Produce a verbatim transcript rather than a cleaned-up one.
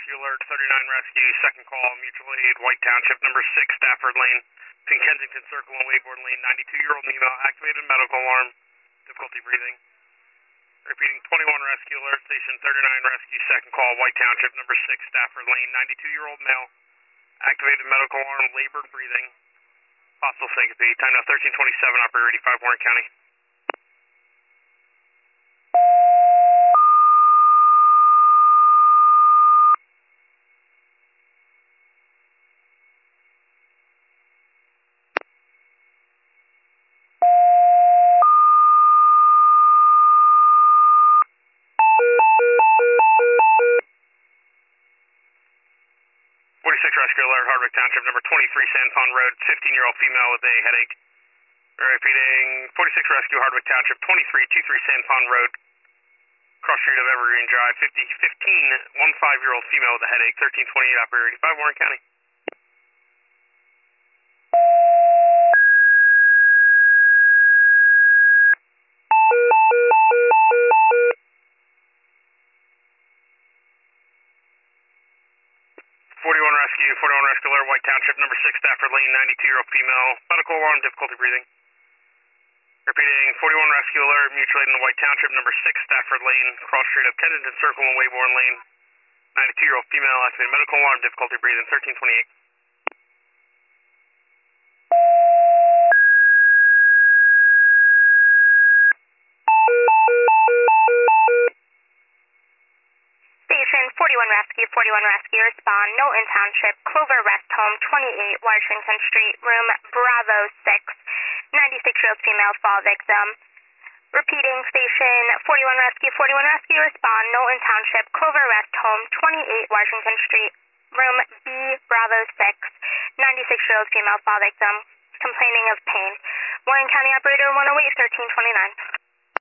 Rescue Alert, thirty-nine Rescue, second call, mutual aid, White Township, number six, Stafford Lane, between Kensington Circle and Waybourne Lane, ninety-two-year-old female, activated medical alarm, difficulty breathing. Repeating, twenty-one Rescue Alert, Station thirty-nine Rescue, second call, White Township, number six, Stafford Lane, ninety-two-year-old male, activated medical alarm, labored breathing, possible syncope, time now thirteen twenty-seven, operator eighty-five, Warren County. forty-six Rescue Alert, Hardwick Township, number twenty-three, San Juan Road, fifteen-year-old female with a headache. Repeating, forty-six Rescue, Hardwick Township, twenty-three twenty-three San Juan Road, cross street of Evergreen Drive, fifty fifteen, one five-year-old female with a headache, thirteen twenty-eight, operator eighty-five, Warren County. forty-one Rescue, forty-one Rescue Alert, White Township, number six, Stafford Lane, ninety-two-year-old female, medical alarm, difficulty breathing. Repeating, forty-one Rescue Alert, mutual aid in the White Township, number six, Stafford Lane, cross street of Kensington Circle and Waybourne Lane, ninety-two-year-old female, activated medical alarm, difficulty breathing, thirteen twenty-eight. Station forty-one Rescue, forty-one Rescue, respond, Knowlton Township, Clover Rest Home, twenty-eight Washington Street, room Bravo six, ninety-six-year-old female fall victim. Repeating, station forty-one Rescue, forty-one Rescue, respond, Knowlton Township, Clover Rest Home, twenty-eight Washington Street, room B Bravo six, ninety-six-year-old female fall victim, complaining of pain. Warren County Operator one oh eight, thirteen twenty-nine.